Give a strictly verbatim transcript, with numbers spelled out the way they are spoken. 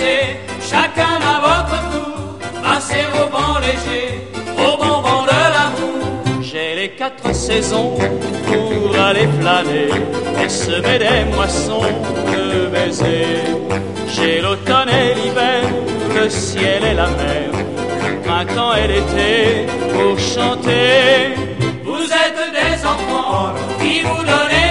danser, chacun à votre tour, passez au vent léger, au bon vent de l'amour. J'ai les quatre saisons pour aller flâner et semer des moissons de baisers. J'ai l'automne et l'hiver, le ciel et la mer, le printemps et l'été pour chanter. Vous êtes des enfants qui vous donnez